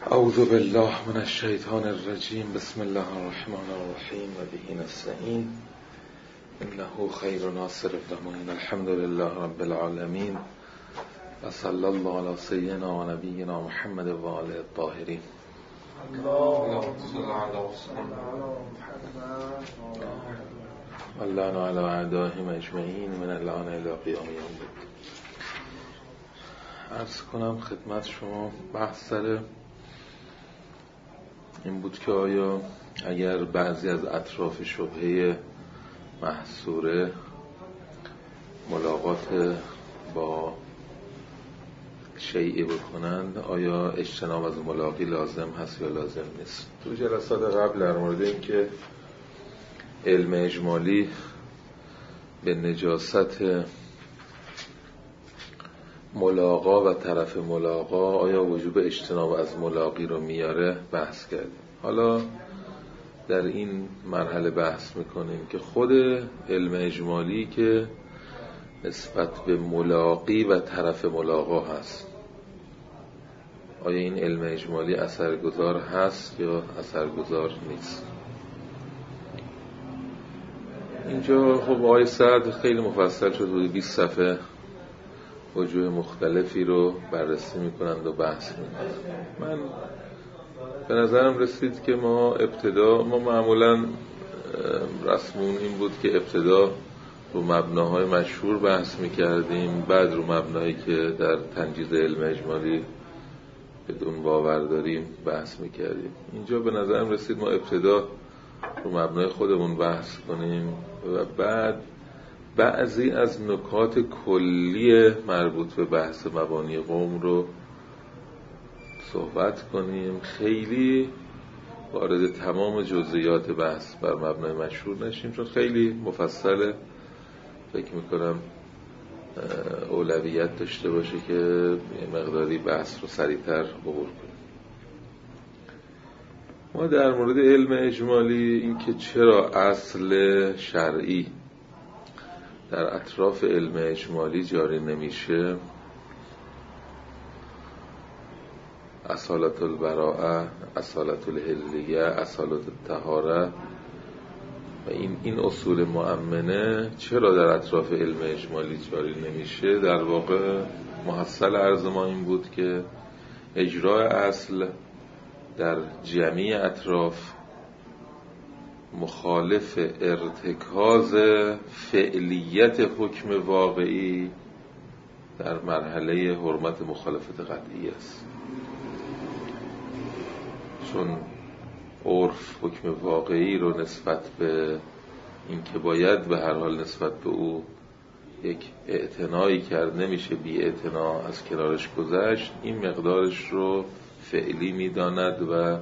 اعوذ بالله من الشیطان الرجیم. بسم الله الرحمن الرحیم و به نستعین انه خیر ناصر و الحمد لله رب العالمین و صلی الله علی سیدنا و نبینا محمد و آله الطاهرین. اللهم علی اعدائهم اجمعین من الان الی قیام یوم الدین. عرض کنم خدمت شما بحث سر این بود که آیا اگر بعضی از اطراف شبهه محصوره ملاقات با شیعه بکنند، آیا اجتناب از ملاقی لازم هست یا لازم نیست؟ تو جلسات قبل در مورد این که علم اجمالی به نجاست ملاقا و طرف ملاقا آیا وجوب اجتناب از ملاقی رو میاره بحث کردیم. حالا در این مرحله بحث میکنیم که خود علم اجمالی که نسبت به ملاقی و طرف ملاقا هست، آیا این علم اجمالی اثرگذار هست یا اثرگذار نیست؟ اینجا خب آقای سعد خیلی مفصل شد، حدود 20 صفحه وجوه مختلفی رو بررسی میکنند و بحث میکنند. من به نظرم رسید که ما معمولا رسمون این بود که ابتدا رو مبناهای مشهور بحث میکردیم، بعد رو مبنایی که در تنجیز علم اجمالی بدون باور داریم بحث میکردیم. اینجا به نظرم رسید ما ابتدا رو مبنای خودمون بحث کنیم و بعد بعضی از نکات کلی مربوط به بحث مبانی قوم رو صحبت کنیم. خیلی وارد تمام جزئیات بحث بر مبنای مشهور نشیم، چون خیلی مفصله. فکر میکنم اولویت داشته باشه که یه مقداری بحث رو سریعتر عبور کنیم. ما در مورد علم اجمالی این که چرا اصل شرعی در اطراف علم اجمالی جاری نمیشه، اصالت البراءه، اصالت الحلیه، اصالت الطهاره و این اصول مؤمنه چرا در اطراف علم اجمالی جاری نمیشه، در واقع محصل عرض ما این بود که اجرای اصل در جمعی اطراف مخالف ارتکاز فعلیت حکم واقعی در مرحله حرمت مخالفت قطعی است. چون عرف حکم واقعی رو نسبت به این که باید به هر حال نسبت به او یک اعتنایی کرد، نمیشه بی اعتنا از کنارش گذشت، این مقدارش رو فعلی میداند و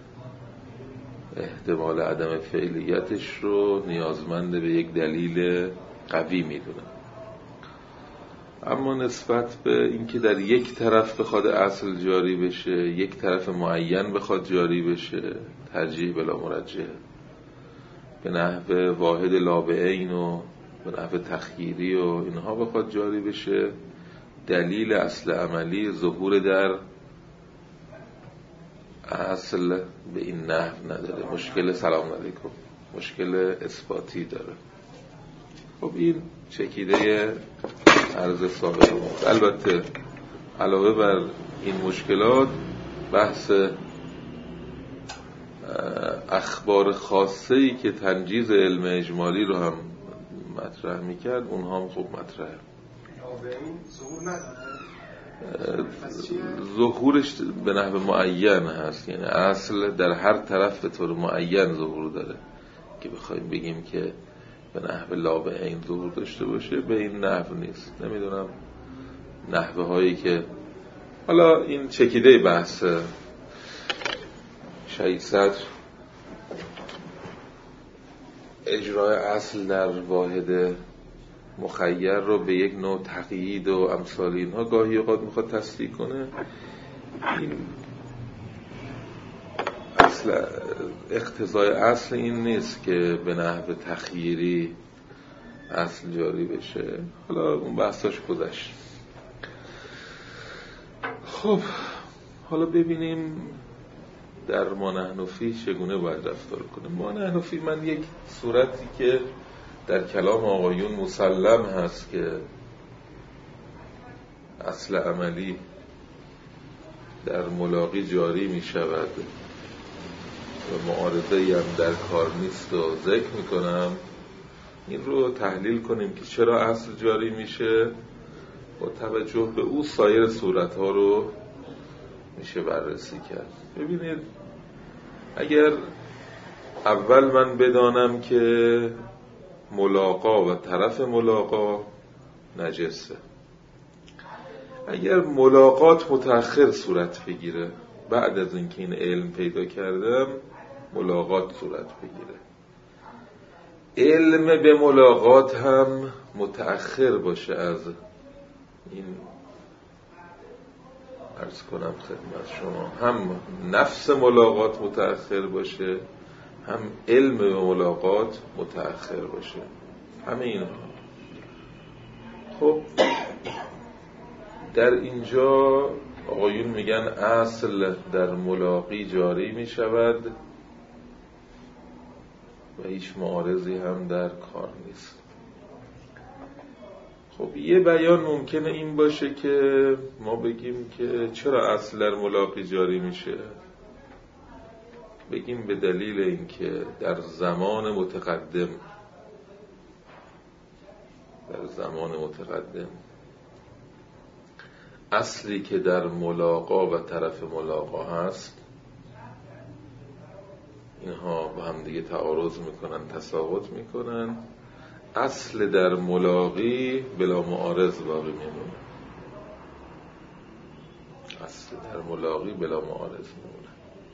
احتمال عدم فعلیتش رو نیازمند به یک دلیل قوی میدونه. اما نسبت به اینکه در یک طرف بخواد اصل جاری بشه، یک طرف معین بخواد جاری بشه، ترجیح بلا مرجح به نحو واحد لابعین و به نحو تخییری و اینها بخواد جاری بشه، دلیل اصل عملی ظهور در اصل به این نحو نداره. مشکل سلام علیکم مشکل اثباتی داره. خب این چکیده عرض سابقه بود. البته علاوه بر این مشکلات بحث اخبار خاصه‌ای که تنجیز علم اجمالی رو هم مطرح میکرد، اونها هم خوب مطرحه. ظهورش به نحو معین هست، یعنی اصل در هر طرف به طور معین ظهور داره که بخوایم بگیم که به نحو لا به عین ظهور داشته باشه، به این نحو نیست. نمیدونم نحوه هایی که حالا این چکیده بحث شهید صدر اجرای اصل در واحد مخیر رو به یک نوع تقیید و امثال اینها گاهی اوقات میخواد تصدیق کنه. این اصل اقتضای اصل این نیست که به نحو تخییری اصل جاری بشه. حالا اون بحثاش گذشت. خب حالا ببینیم در ما نحن فیه چگونه باید رفتار کنه. ما نحن فیه، من یک صورتی که در کلام آقایون مسلم هست که اصل عملی در ملاقی جاری می شود و معارضه‌ای هم در کار نیست و ذکر می کنم، این رو تحلیل کنیم که چرا اصل جاری میشه، با توجه به او سایر صورتها رو میشه بررسی کرد. ببینید، اگر اول من بدانم که ملاقا و طرف ملاقا نجسه، اگر ملاقات متأخر صورت بگیره، بعد از اینکه این علم پیدا کردم ملاقات صورت بگیره، علم به ملاقات هم متأخر باشه از این، عرض کنم خدمت شما، هم نفس ملاقات متأخر باشه، هم علم به ملاقات متأخر باشه، همه اینا. خب در اینجا آقایون میگن اصل در ملاقی جاری میشود و هیچ معارضی هم در کار نیست. خب یه بیان ممکنه این باشه که ما بگیم که چرا اصل در ملاقی جاری میشه؟ بگیم به دلیل اینکه در زمان متقدم اصلی که در ملاقا و طرف ملاقا هست، اینها با هم دیگه تعارض میکنن، تساقط میکنن، اصل در ملاقی بلا معارض باقی میمونه. اصل در ملاقی بلا معارض میمونه.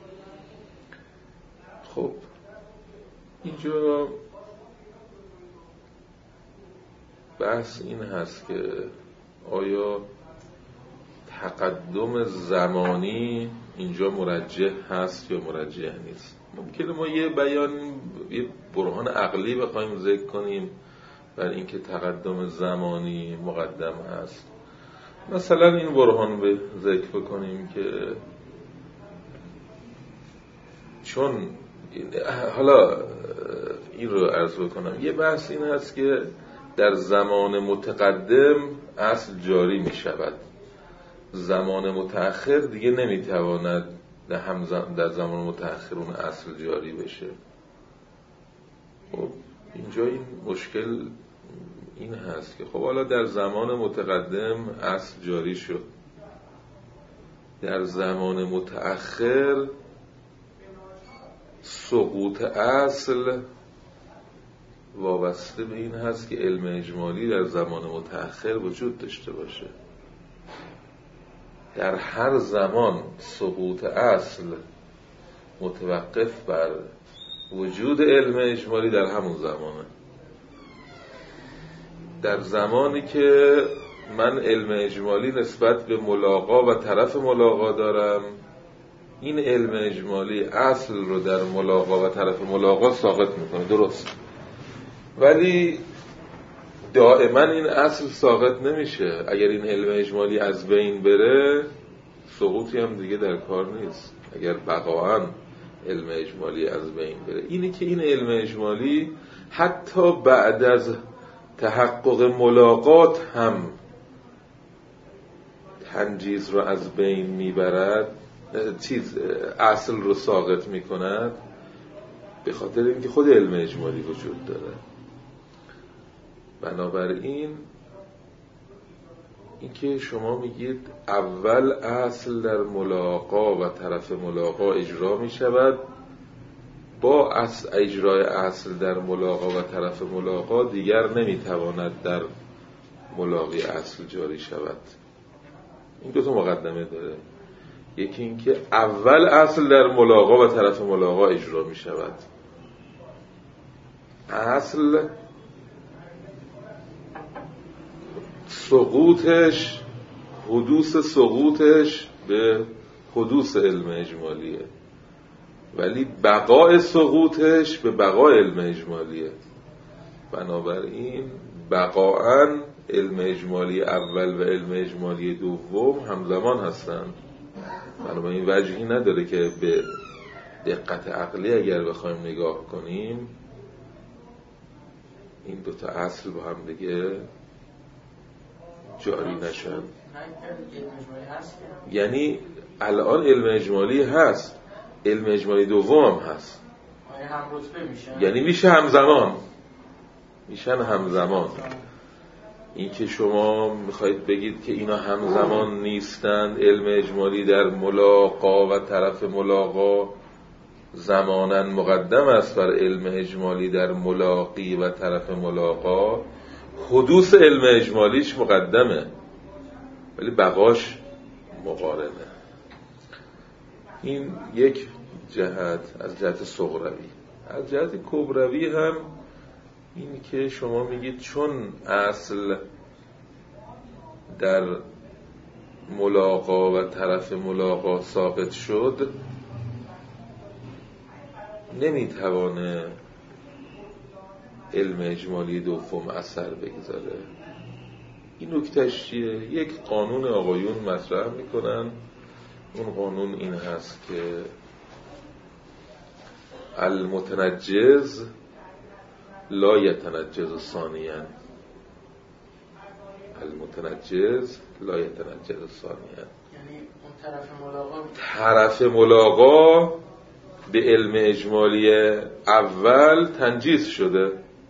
خب اینجا بحث این هست که آیا تقدم زمانی اینجا مرجح هست یا مرجح نیست؟ ممکنه ما یه برهان عقلی بخوایم ذکر کنیم بر اینکه تقدم زمانی مقدم هست. مثلا این برهان به ذکر بکنیم که چون حالا این رو عرض بکنم، یه بحث این هست که در زمان متقدم اصل جاری می شود، زمان متأخر دیگه نمیتواند در زمان متأخر اون اصل جاری بشه. خب اینجا این مشکل این هست که خب حالا در زمان متقدم اصل جاری شد، در زمان متأخر سقوط اصل وابسته به این هست که علم اجمالی در زمان متأخر وجود داشته باشه. در هر زمان سقوط اصل متوقف بر وجود علم اجمالی در همون زمانه. در زمانی که من علم اجمالی نسبت به ملاقا و طرف ملاقا دارم، این علم اجمالی اصل رو در ملاقا و طرف ملاقا ساقط میکنه، درست، ولی دائما این اصل ساقط نمیشه. اگر این علم اجمالی از بین بره سقوطی هم دیگه در کار نیست، اگر بقاعا علم اجمالی از بین بره. اینی که این علم اجمالی حتی بعد از تحقق ملاقات هم تنجیز رو از بین میبرد، اصل رو ساقط میکند، به خاطر اینکه خود علم اجمالی وجود داره. بنابراین اینکه شما میگید اول اصل در ملاقا و طرف ملاقا اجرا میشود، با اجرای اصل در ملاقا و طرف ملاقا دیگر نمیتواند در ملاقی اصل جاری شود. این دو تا مقدمه داره. یکی این که اول اصل در ملاقا و طرف ملاقا اجرا میشود، اصل سقوطش، حدوث سقوطش به حدوث علم اجمالیه، ولی بقای سقوطش به بقای علم اجمالیه. بنابراین بقاعاً علم اجمالی اول و علم اجمالی دوم همزمان هستند. بنابراین وجهی نداره که به دقت عقلی اگر بخوایم نگاه کنیم این دوتا اصل با هم دیگه جاری نشن. یعنی الان علم اجمالی هست، علم اجمالی دوم هم هست، یعنی میشه همزمان، میشن همزمان. این که شما میخواید بگید که اینا همزمان نیستند، علم اجمالی در ملاقا و طرف ملاقا زماناً مقدم است بر علم اجمالی در ملاقی و طرف ملاقا، حدوث علم اجمالیش مقدمه ولی بقاش مقارنه. این یک جهت از جهت صغروی. از جهت کبروی هم این که شما میگید چون اصل در ملاقا و طرف ملاقا ثابت شد نمیتوانه علم اجمالی دوم اثر بگذاره. این نکتهش چیه؟ یک قانون آقایون مطرح میکنن. اون قانون این هست که المتنجز لا یتنجز ثانیاً. المتنجز لا یتنجز ثانیاً، یعنی اون طرف ملاقا به علم اجمالی اول تنجیز شده.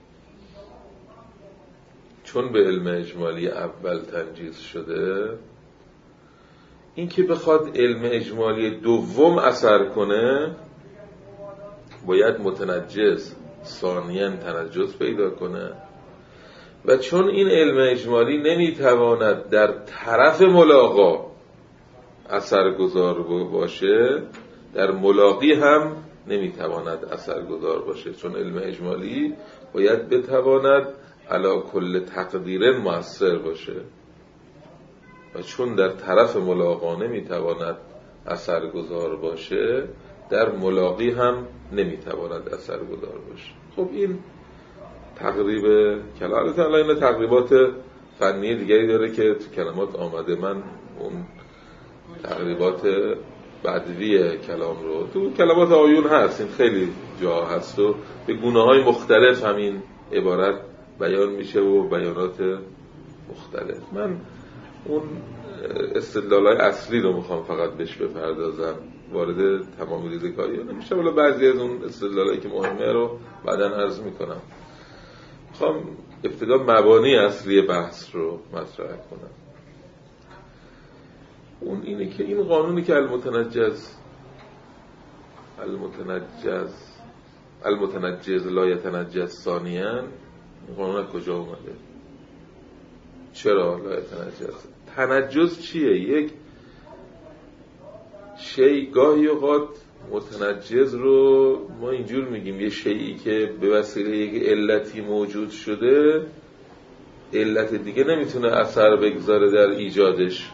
چون به علم اجمالی اول تنجیز شده، این که بخواد علم اجمالی دوم اثر کنه باید متنجز ثانیاً تنجز پیدا کنه و چون این علم اجمالی نمیتواند در طرف ملاقا اثرگذار باشه، در ملاقی هم نمیتواند اثرگذار باشه، چون علم اجمالی باید بتواند علی کل تقدیر مؤثر باشه و چون در طرف ملاقا نمیتواند اثرگذار باشه، در ملاقی هم نمیتواند اثرگذار باشه. خب این تقریب کلام این تقریبات فنی دیگری داره که تو کلمات آمده. من اون تقریبات بدوی کلام رو تو کلمات آیون هست، این خیلی جا هست و به گونه‌های مختلف همین عبارت بیان میشه و بیانات مختلف. من اون استدلال‌های اصلی رو میخوام فقط بهش بپردازم، وارد تمام ریزه‌کاری نمیشه، ولی بعضی از اون استدلالایی که مهمه رو بعداً عرض میکنم. میخوام ابتدا مبانی اصلی بحث رو مطرح کنم. اون اینه که این قانونی که المتنجز لا یتنجز ثانیاً، این قانون از کجا اومده؟ چرا لا یتنجز؟ تنجز چیه؟ یک شی گاهی اوقات متنجز رو ما اینجور میگیم یه شیئی که به وسیله یک علتی موجود شده، علت دیگه نمیتونه اثر بگذاره در ایجادش.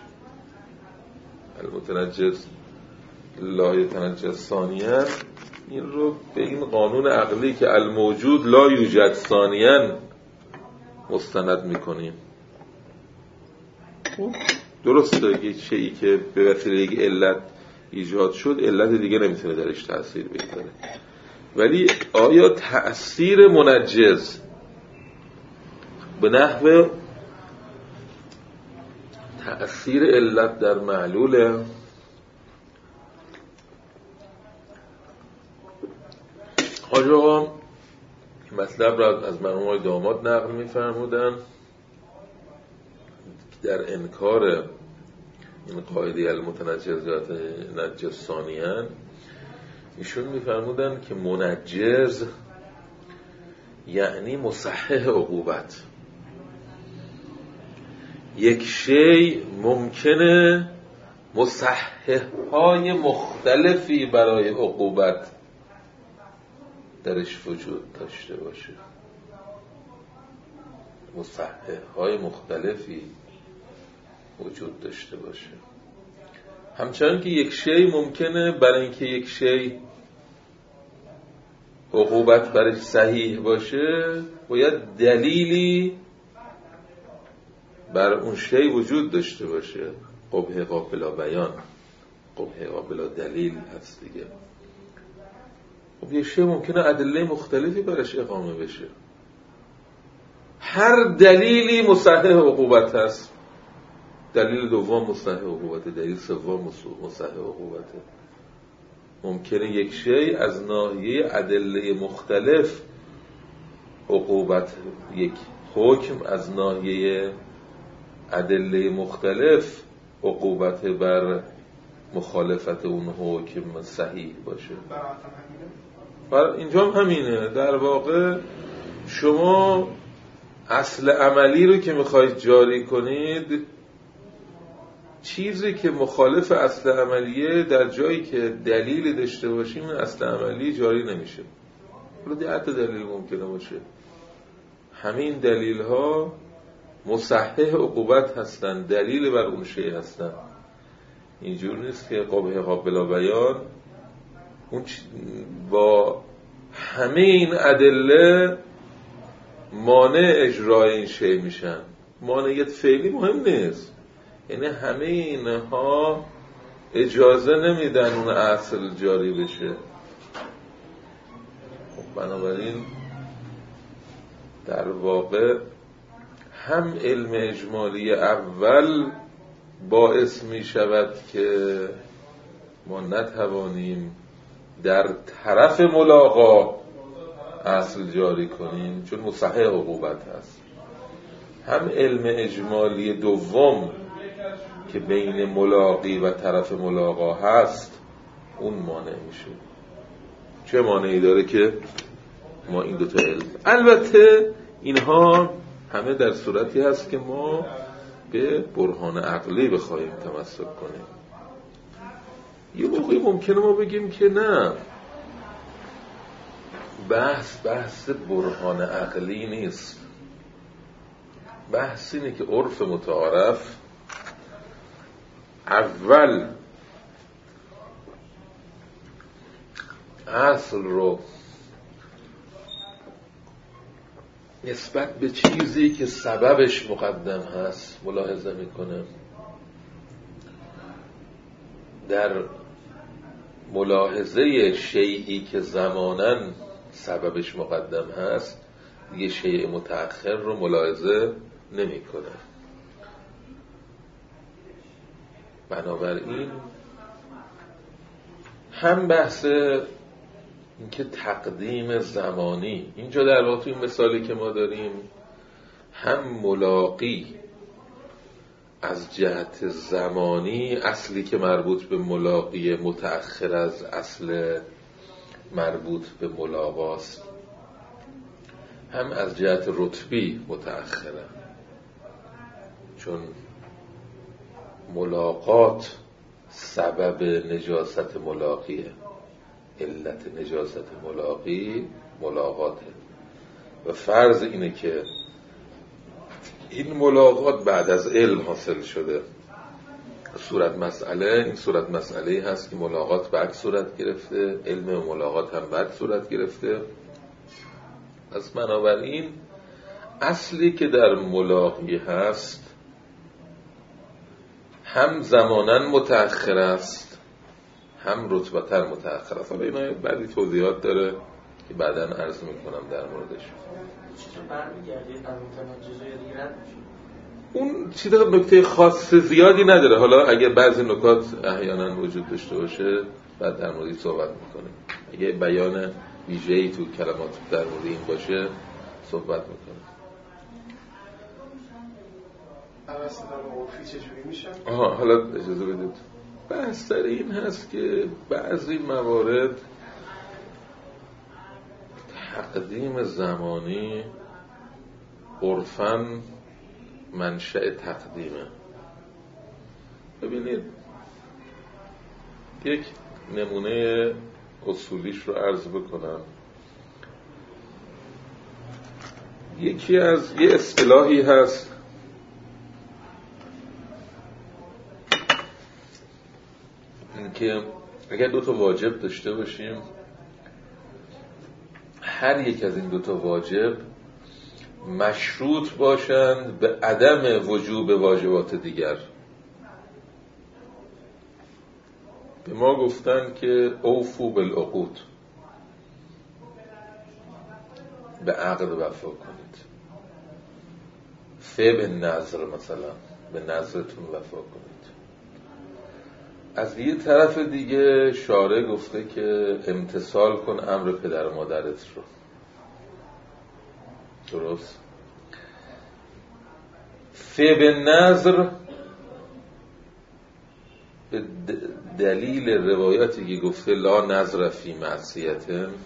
المتنجز لا یتنجز ثانیاً این رو به این قانون عقلی که الموجود لا یوجد ثانیاً مستند میکنیم. درسته یک شیئی که به وسیله یک علت ایجاد شد، علت دیگه نمیتونه درش تأثیر بگذاره، ولی آیا تأثیر منجز به نحو تأثیر علت در معلوله؟ حاج آقا مطلب را از مرحوم آقای داماد نقل می‌فرمودن در انکار این قاعده المتنجزات نجس ثانیاً. ایشون می‌فرمودن که منجز یعنی مصحح عقوبت. یک شی ممکنه مصحح‌های مختلفی برای عقوبت درش وجود داشته باشه، مصحح‌های مختلفی وجود داشته باشه. همچنان که یک شی ممکنه برای اینکه یک شی عقوبت برش صحیح باشه باید دلیلی بر اون شی وجود داشته باشه. قبح قابل بیان، قبح قابل دلیل هست دیگه. خب یه شی ممکنه ادله مختلفی برش اقامه بشه. هر دلیلی مصحح عقوبت هست. دلیل دوم مصحح عقوبته، دلیل سوم مصحح عقوبته. ممکنه یک شی از ناحیه ادله مختلف عقوبت، یک حکم از ناحیه ادله مختلف عقوبت بر مخالفت اون حکم صحیح باشه. اینجا هم همینه. در واقع شما اصل عملی رو که میخواید جاری کنید، چیزی که مخالف اصل عملیه در جایی که دلیل داشته باشیم اصل عملی جاری نمیشه. حالا 10 تا دلیل ممکنه باشه، همین دلیل ها مصحح عقوبت هستن، دلیل بر اون شی هستن. اینجور نیست که قابل بیان اون با همه این ادله مانع اجرای این شی میشن. مانعیت فعلی مهم نیست، یعنی همه اینها اجازه نمیدن اون اصل جاری بشه. خب بنابراین در واقع هم علم اجمالی اول باعث می شود که ما نتوانیم در طرف ملاقا اصل جاری کنیم چون مصحح عقوبت هست. هم علم اجمالی دوم که بین ملاقی و طرف ملاقا هست اون مانع میشه. چه مانعی داره که ما این دوتا علم، البته اینها همه در صورتی هست که ما به برهان عقلی بخوایم تمسک کنیم. یه موقعی ممکنه ما بگیم که نه، بحث برهان عقلی نیست. بحث اینه که عرف متعارف اول اصل رو نسبت به چیزی که سببش مقدم هست ملاحظه میکنه. در ملاحظه شیئی که زماناً سببش مقدم هست دیگه شیء متأخر رو ملاحظه نمیکنه. بنابراین هم بحث این که تقدیم زمانی اینجا در واقع این مثالی که ما داریم، هم ملاقی از جهت زمانی اصلی که مربوط به ملاقی متأخر از اصل مربوط به ملاقاست، هم از جهت رتبی متأخره، چون ملاقات سبب نجاست ملاقیه، علت نجاست ملاقی ملاقاته و فرض اینه که این ملاقات بعد از علم حاصل شده. این صورت مسئله هست که ملاقات بعد صورت گرفته، علم ملاقات هم بعد صورت گرفته. از بنابراین اصلی که در ملاقی هست هم زماناً متأخر است هم رتبتاً متأخر است. حالا اینا بعدی توضیحات داره که بعداً عرض میکنم در موردش. چطور برمیگردی قانون تناجز یا دیگه رد میشه؟ اون چیز نکته خاص زیادی نداره. حالا اگه بعضی نکات احیانا وجود داشته باشه بعد در موردی صحبت میکنه. اگه بیان ویژه‌ای تو کلمات در مورد این باشه صحبت میکنه. حالا اجازه بدید بحث در این هست که بعضی موارد تقدیم زمانی عرفاً منشأ تقدیمه. ببینید یک نمونه اصولیش رو عرض بکنم. یه اصطلاحی هست اینکه اگر 2 تا واجب داشته باشیم، هر یک از این 2 تا واجب مشروط باشند به عدم وجوب واجبات دیگر. به ما گفتن که اوفو بالعقود، به عقد وفا کنید. به نظر، مثلا به نظرتون وفا کنید. از یه طرف دیگه شارع گفته که امتثال کن امر پدر و مادرت رو. درست؟ به نظر به دلیل روایاتی که گفته لا نظر فی معصیت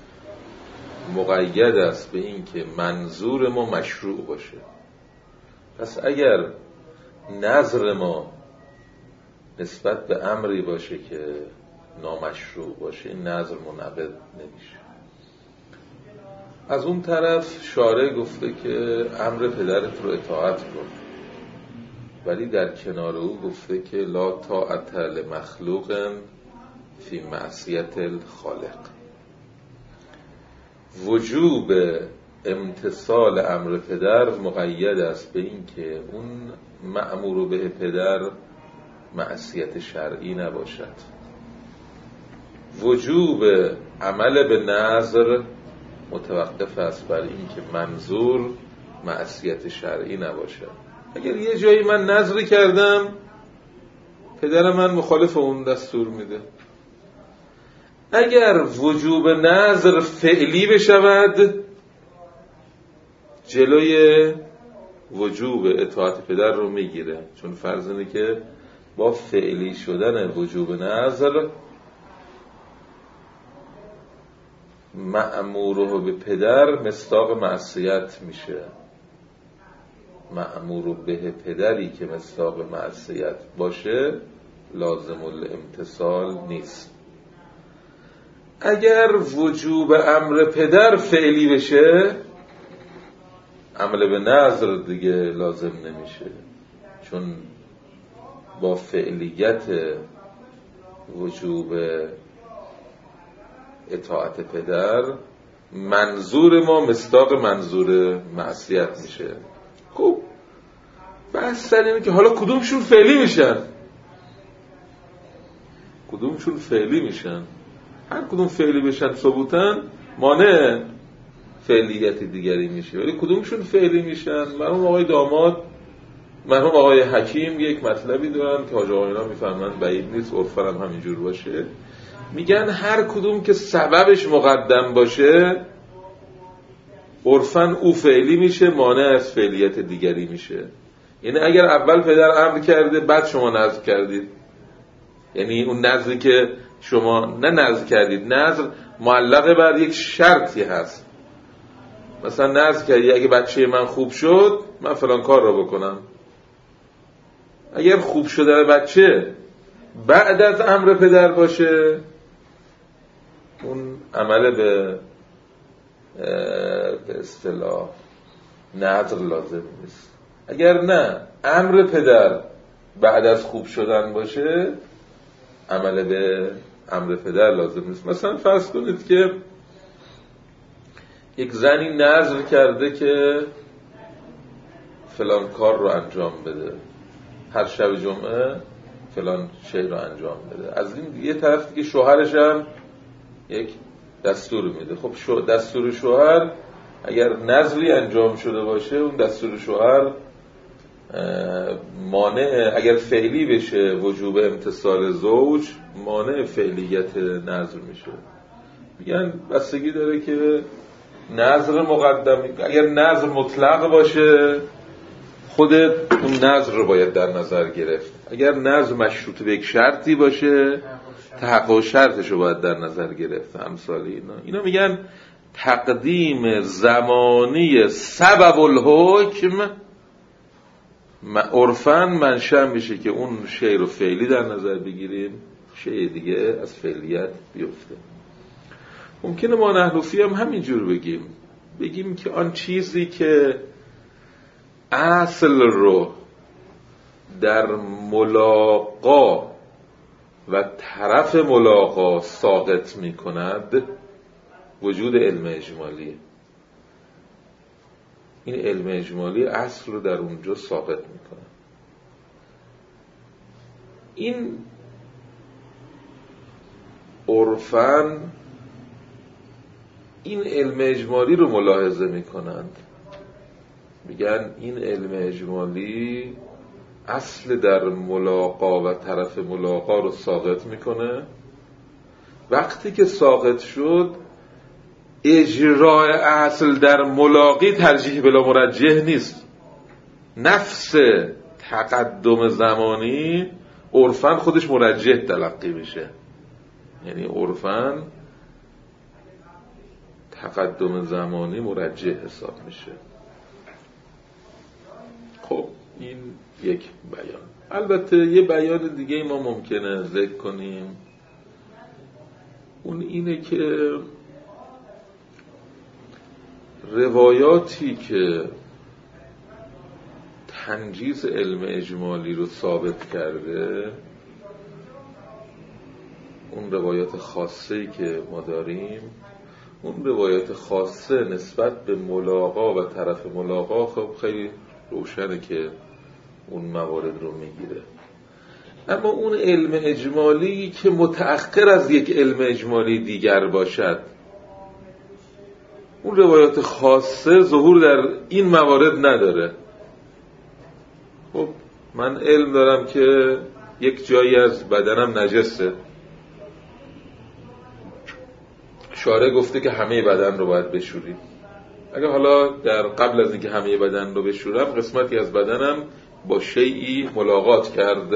مقید است به این که منظور ما مشروع باشه. پس اگر نظر ما نسبت به امری باشه که نامشروع باشه، این نظر منعقد نمیشه. از اون طرف شارع گفته که امر پدرت رو اطاعت کن، ولی در کنار او گفته که لا طاعت لمخلوق فی معصیت الخالق. وجوب امتثال امر پدر مقید است به این که اون مأمور به پدر معصیت شرعی نباشد. وجوب عمل به نظر متوقف است بر این که منظور معصیت شرعی نباشد. اگر یه جایی من نظری کردم، پدر من مخالف اون دستور میده، اگر وجوب نظر فعلی بشود، جلوی وجوب اطاعت پدر رو میگیره، چون فرض اینه که با فعلی شدن وجوب نظر مأموره به پدر مصداق معصیت میشه. مأمور به پدری که مصداق معصیت باشه لازم الامتثال نیست. اگر وجوب امر پدر فعلی بشه، عمل به نظر دیگه لازم نمیشه، چون با فعلیت وجوب اطاعت پدر منظور ما مصداق منظور معصیت میشه. خب بحث سر اینه که حالا کدومشون فعلی میشن؟ کدومشون فعلی میشن؟ هر کدوم فعلی بشن ثبوتن مانع فعلیت دیگری میشه، ولی کدومشون فعلی میشن؟ مرحوم آقای داماد، مرحوم آقای حکیم یک مطلبی دارن که حاج آقایان میفهمن، بعید نیست عرفاً هم همینجور باشه. میگن هر کدوم که سببش مقدم باشه عرفاً او فعلی میشه، مانع از فعلیت دیگری میشه. یعنی اگر اول پدر امر کرده بعد شما نذر کردید، یعنی اون نذری که شما نه نذر کردید، نذر معلق بر یک شرطی هست. مثلا نذر کردی اگه بچه من خوب شد من فلان کار را بکنم. اگر خوب شدن بچه بعد از امر پدر باشه، اون عمل به اصطلاح نذر لازم نیست. اگر نه امر پدر بعد از خوب شدن باشه، عمل به امر پدر لازم نیست. مثلا فرض کنید که یک زنی نذر کرده که فلان کار رو انجام بده، هر شب جمعه فلان شی رو انجام بده. از این یه طرف دیگه شوهرش هم یک دستور میده. خب دستور شوهر اگر نذری انجام شده باشه، اون دستور شوهر مانع، اگر فعلی بشه وجوب امتثال زوج، مانع فعلیت نذر میشه. میگن بستگی داره که نذر مقدم، اگر نذر مطلق باشه خود اون نذر رو باید در نظر گرفت. اگر نذر مشروط به یک شرطی باشه، تحقق شرطش رو باید در نظر گرفت. امثال اینا میگن تقدیم زمانی سبب الحکم عرفاً منشأ میشه که اون شی رو فعلی در نظر بگیریم، شی دیگه از فعلیت بیفته. ممکنه ما نحنفی هم همینجور بگیم که آن چیزی که اصل رو در ملاقا و طرف ملاقا ساقط می کند وجود علم اجمالی. این علم اجمالی اصل رو در اونجا ساقط می کند. این عرفاً این علم اجمالی رو ملاحظه میکنند، میگن این علم اجمالی اصل در ملاقا و طرف ملاقا رو ساقط میکنه. وقتی که ساقط شد اجرای اصل در ملاقی ترجیح بلا مرجح نیست. نفس تقدم زمانی عرفاً خودش مرجح تلقی میشه، یعنی عرفاً تقدم زمانی مرجح حساب میشه. خب این یک بیان. البته یه بیان دیگه ما ممکنه ذکر کنیم، اون اینه که روایاتی که تنجیز علم اجمالی رو ثابت کرده، اون روایات خاصه‌ای که ما داریم، اون روایات خاصه نسبت به ملاقا و طرف ملاقا خب خیلی روشنه که اون موارد رو میگیره. اما اون علم اجمالی که متأخر از یک علم اجمالی دیگر باشد، اون روایات خاصه ظهور در این موارد نداره. خب من علم دارم که یک جایی از بدنم نجسه، شارع گفته که همه بدن رو باید بشوریم. اگر حالا در قبل از اینکه همه بدن رو بشورم قسمتی از بدنم با شیئی ملاقات کرد،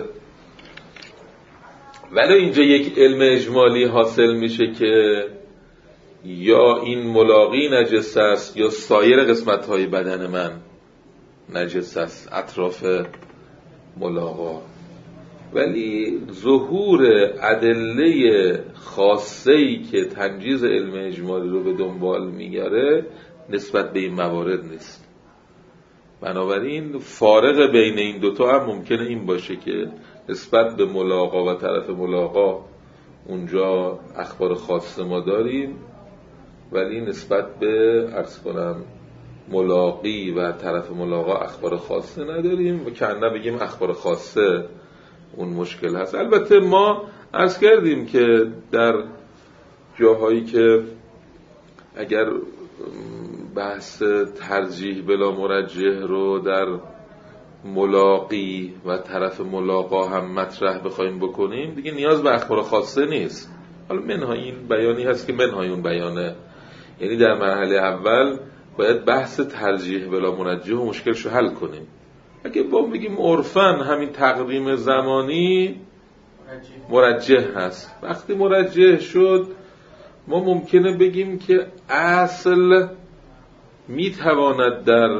ولی اینجا یک علم اجمالی حاصل میشه که یا این ملاقی نجس است یا سایر قسمت‌های بدن من نجس است اطراف ملاقا. ولی ظهور ادله خاصه‌ای که تنجیز علم اجمالی رو به دنبال میگیره نسبت به این موارد نیست. بنابراین فارق بین این دوتا هم ممکنه این باشه که نسبت به ملاقا و طرف ملاقا اونجا اخبار خاصه ما داریم، ولی نسبت به عرض کنم ملاقی و طرف ملاقا اخبار خاصه نداریم و کنه بگیم اخبار خاصه اون مشکل هست. البته ما عرض کردیم که در جاهایی که اگر بحث ترجیح بلا مرجح رو در ملاقی و طرف ملاقا هم مطرح بخوایم بکنیم دیگه نیاز به اخبار خاصه نیست. حالا منهای این بیانی هست که منهای اون بیانه، یعنی در مرحله اول باید بحث ترجیح بلا مرجح و مشکلش رو حل کنیم. اگه با بگیم عرفاً همین تقدیم زمانی مرجح هست، وقتی مرجح شد ما ممکنه بگیم که اصل میتواند در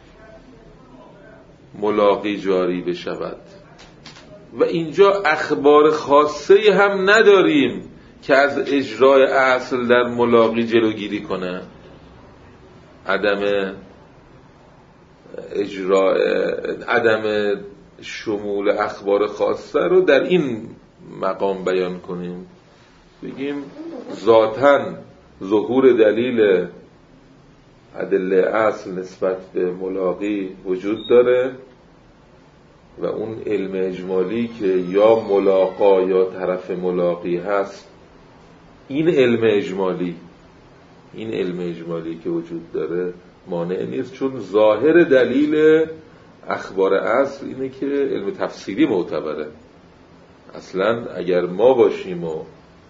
ملاقی جاری بشود و اینجا اخبار خاصه هم نداریم که از اجرای اصل در ملاقی جلوگیری کنه. عدم اجرای، عدم شمول اخبار خاصه رو در این مقام بیان کنیم، بگیم ذاتاً ظهور دلیل ادله اصل نسبت به ملاقی وجود داره و اون علم اجمالی که یا ملاقا یا طرف ملاقی هست، این علم اجمالی که وجود داره مانع نیست، چون ظاهر دلیل اخبار اصل اینه که علم تفسیری معتبره. اصلا اگر ما باشیم و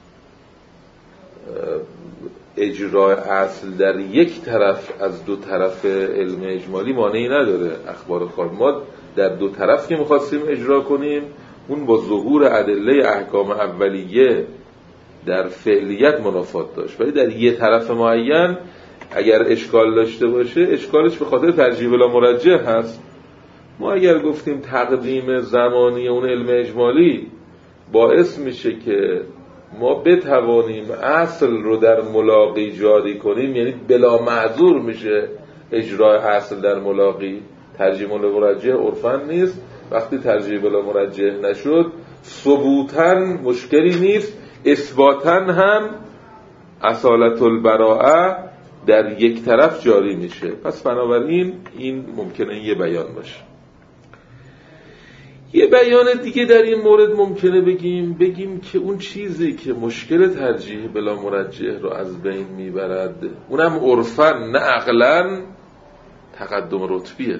اجرای اصل در یک طرف از دو طرف علم اجمالی مانعی نداره. اخبار خاص ما در دو طرف که می‌خواستیم اجرا کنیم، اون با ظهور ادله احکام اولیه در فعلیت منافات داشت، ولی در یک طرف معین اگر اشکال داشته باشه اشکالش به خاطر ترجیح بلا مرجح هست. ما اگر گفتیم تقدیم زمانی اون علم اجمالی باعث میشه که ما بتوانیم اصل رو در ملاقی جاری کنیم، یعنی بلا معذور میشه اجرای اصل در ملاقی، ترجیح بلا مرجح عرفاً نیست. وقتی ترجیح بلا مرجح نشد ثبوتاً مشکلی نیست، اثباتاً هم اصالت البراءه در یک طرف جاری میشه. پس بنابراین این ممکنه یه بیان باشه. یه بیان دیگه در این مورد ممکنه بگیم که اون چیزی که مشکل ترجیح بلا مرجح رو از بین میبرد، اونم عرفاً نه عقلاً، تقدم رتبیه.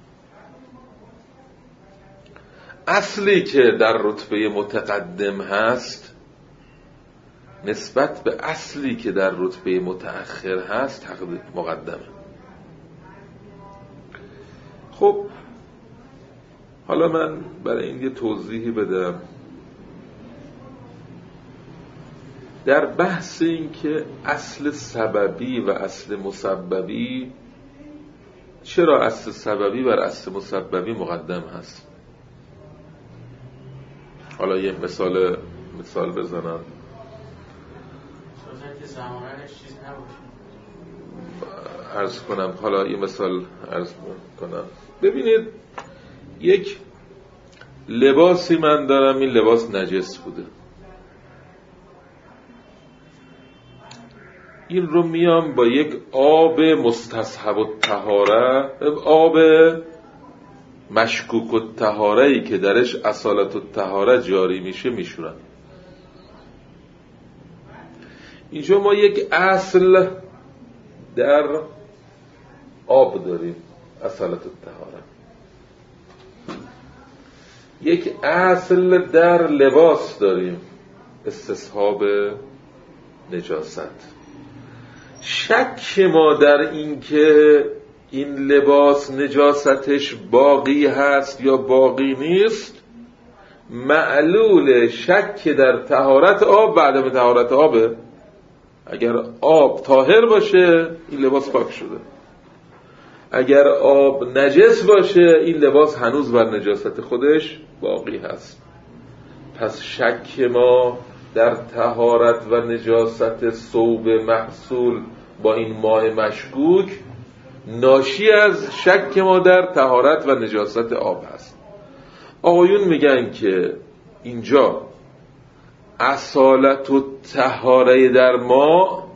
اصلی که در رتبه متقدم هست نسبت به اصلی که در رتبه متأخر هست مقدمه. خب حالا من برای این یه توضیحی بدم. در بحث این که اصل سببی و اصل مسببی، چرا اصل سببی بر اصل مسببی مقدم هست؟ حالا یه مثال بزنم. عرض کنم. حالا یه مثال عرض کنم. ببینید یک لباسی من دارم، این لباس نجس بوده، این رو میام با یک آب مستصحب الطهاره، آب مشکوک الطهاره ای که درش اصالت الطهاره جاری میشه میشورم. اینجا ما یک اصل در آب داریم، اصالت الطهاره. یک اصل در لباس داریم، استصحاب نجاست. شک ما در این که این لباس نجاستش باقی هست یا باقی نیست معلول شک در طهارت آب و عدم طهارت آبه. اگر آب طاهر باشه این لباس پاک شده، اگر آب نجس باشه این لباس هنوز بر نجاست خودش باقی هست. پس شک ما در طهارت و نجاست ثوب محصول با این ماء مشکوک ناشی از شک ما در طهارت و نجاست آب هست. آقایون میگن که اینجا اصالت الطهاره در ما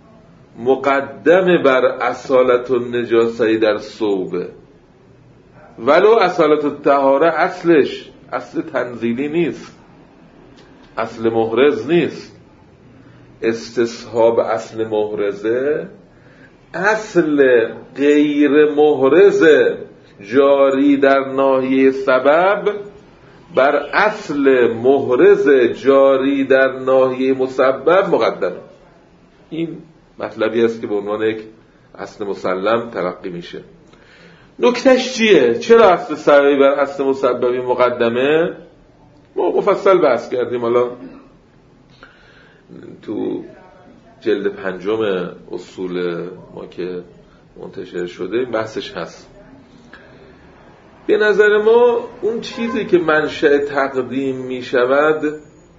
مقدم بر اصالت النجاسه در ثوبه، ولو اصالت الطهاره اصلش اصل تنزیلی نیست، اصل محرز نیست. استصحاب اصل محرزه، اصل غیر محرز جاری در ناحیه سبب بر اصل محرز جاری در ناحیه مسبب مقدمه. این مطلبی است که به عنوان یک اصل مسلم تلقی میشه. نکتهش چیه؟ چرا اصل سببی بر اصل مسببی مقدمه؟ ما مفصل بحث کردیم، حالا تو جلد 5 اصول ما که منتشر شده بحثش هست. به نظر ما اون چیزی که منشأ تقدیم می شود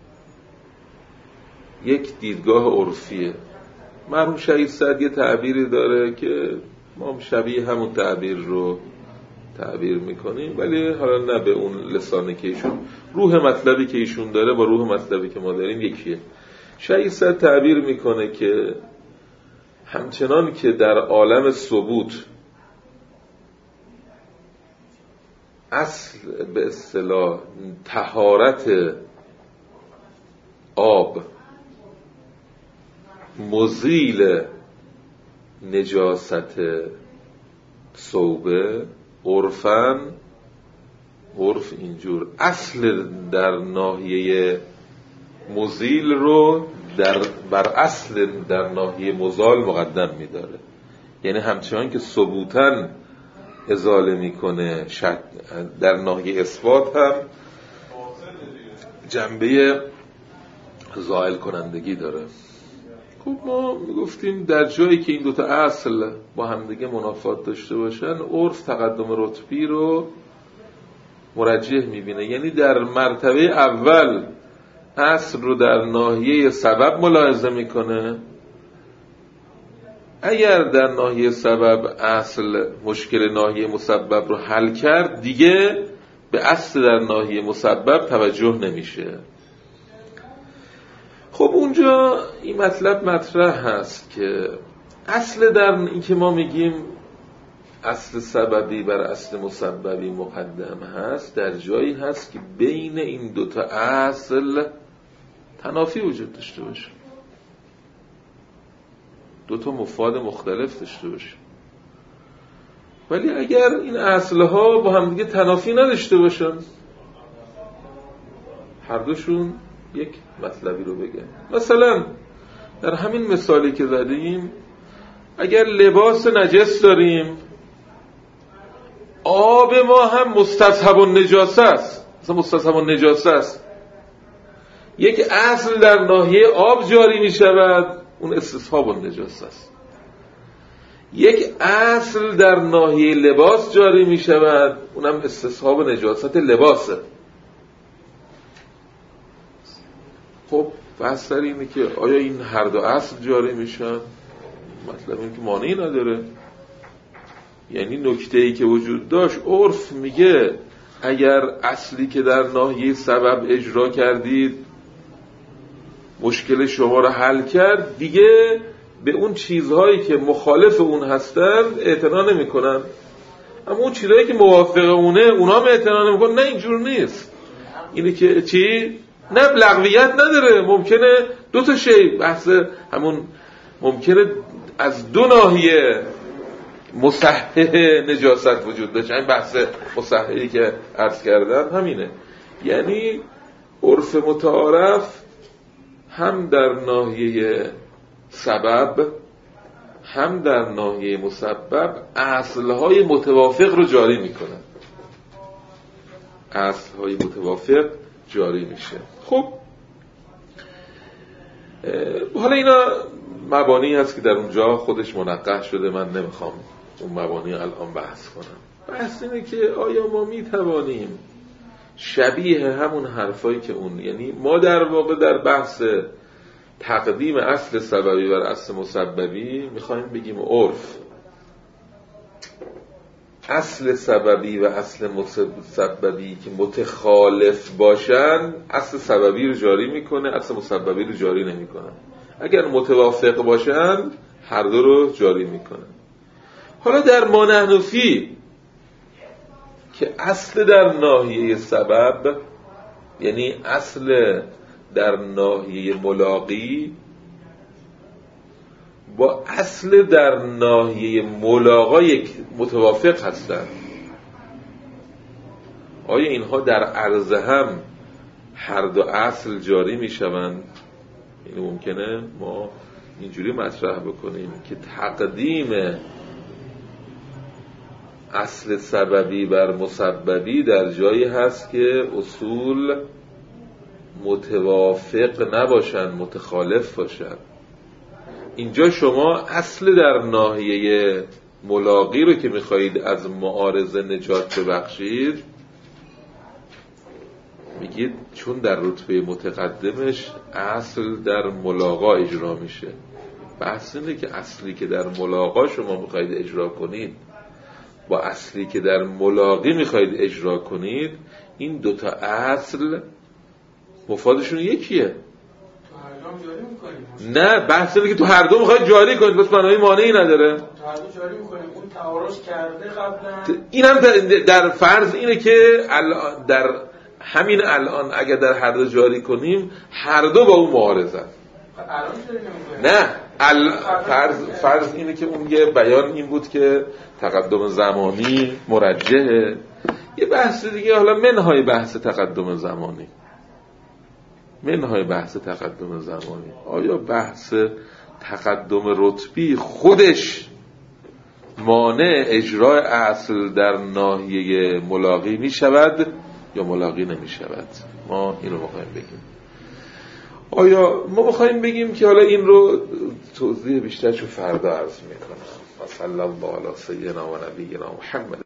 یک دیدگاه عرفیه. مرحوم شهید سعد یه تعبیری داره که ما شبیه همون تعبیر رو تعبیر میکنیم، ولی حالا نه به اون لسانی که ایشون، روح مطلبی که ایشون داره با روح مطلبی که ما داریم یکیه. شهید سعد تعبیر میکنه که همچنان که در عالم ثبوت اصل به اصطلاح طهارت آب مزیل نجاست ثوبه، عرفاً عرف اینجور اصل در ناحیه مزیل رو بر اصل در ناحیه مزال مقدم می‌داره. یعنی همچنان که ثبوتاً ازاله میکنه در ناحیه اثبات هم جنبه زائل کنندگی داره. خب ما میگفتیم در جایی که این دوتا اصل با همدیگه منافات داشته باشن عرف تقدم رتبی رو مرجح میبینه. یعنی در مرتبه اول اصل رو در ناحیه سبب ملاحظه میکنه، اگر در ناحیه سبب اصل مشکل ناحیه مسبب رو حل کرد دیگه به اصل در ناحیه مسبب توجه نمیشه. خب اونجا این مطلب مطرح هست که اصل در این که ما میگیم اصل سببی بر اصل مسببی مقدم هست، در جایی هست که بین این دوتا اصل تنافی وجود داشته باشه، دوتا مفاد مختلف داشته باشه. ولی اگر این اصلها با هم دیگه تنافی نداشته باشن، هر دوشون یک مطلبی رو بگن. مثلا در همین مثالی که زدیم، اگر لباس نجس داریم، آب ما هم مستصحب النجاسه است. مثلا مستصحب النجاسه است، یک اصل در ناحیه آب جاری می شود، اون استصحاب النجاسه است. یک اصل در ناحیه لباس جاری می شود، اونم استصحاب نجاست لباسه. خب بحث در اینه که آیا این هر دو اصل جاری میشن؟ مطلب این که مانعی نداره. یعنی نکته‌ای که وجود داشت، عرف میگه اگر اصلی که در ناحیه سبب اجرا کردید مشکل شما رو حل کرد، دیگه به اون چیزهایی که مخالف اون هستن اعتنا نمی‌کنن، اما اون چیزهایی که موافق اونه اونا هم اعتنا نمی‌کنن. نه اینجور نیست. اینه که چی؟ نه لغویت نداره. ممکنه دو تا شی بحث همون، ممکنه از دو ناحیه مصحح نجاست وجود داشته. این بحث مصححی که عرض کردم همینه. یعنی عرف متعارف هم در ناحیه سبب هم در ناحیه مسبب اصلهای متوافق رو جاری میکنن، اصلهای متوافق جاری میشه. خب حالا اینا مبانی هست که در اونجا خودش منقح شده، من نمیخوام اون مبانی الان بحث کنم. بحث اینه که آیا ما میتوانیم شبیه همون حرفایی که اون، یعنی ما در واقع در بحث تقدیم اصل سببی بر اصل مسببی میخوایم بگیم عرف اصل سببی و اصل مسببی که متخالف باشن اصل سببی رو جاری میکنه، اصل مسببی رو جاری نمیکنه. اگر متوافق باشن هر دو رو جاری میکنه. حالا در ما نحن فی که اصل در ناحیه سبب، یعنی اصل در ناحیه ملاقی با اصل در ناحیه ملاقا یک متوافق هستند. آیا اینها در عرض هم هر دو اصل جاری می شوند؟ یعنی ممکنه ما اینجوری مطرح بکنیم که تقدیم اصل سببی بر مسببی در جایی هست که اصول متوافق نباشند، متخالف باشند. اینجا شما اصل در ناحیه ملاقی رو که میخواهید از معارضه نجات ببخشید، میگید چون در رتبه متقدمش اصل در ملاقا اجرا میشه. بحث اینه که اصلی که در ملاقا شما میخواهید اجرا کنید با اصلی که در ملاقی میخواهید اجرا کنید، این دوتا اصل مفادشون یکیه. نه بحث اینه که تو هر دو میخواید جاری کنید، بس بنابراین مانعی نداره. تو هر دو جاری میکنیم. اون تعارض کرده قبلا. اینم در فرض اینه که در همین الان اگر در هر دو جاری کنیم هر دو با اون معارضن. نه فرض اینه که اون یه بیان این بود که تقدم زمانی مرجحه. یه بحث دیگه، حالا منهای بحث تقدم زمانی، منهای بحث تقدم زمانی، آیا بحث تقدم رتبی خودش مانع اجرای اصل در ناحیه ملاقی می شود یا ملاقی نمی شود؟ ما این رو بخوایم بگیم. آیا ما بخوایم بگیم که حالا این رو توضیح بیشتر چون فردا عرض میکنم. صلی الله علی سیدنا و نبینا محمد.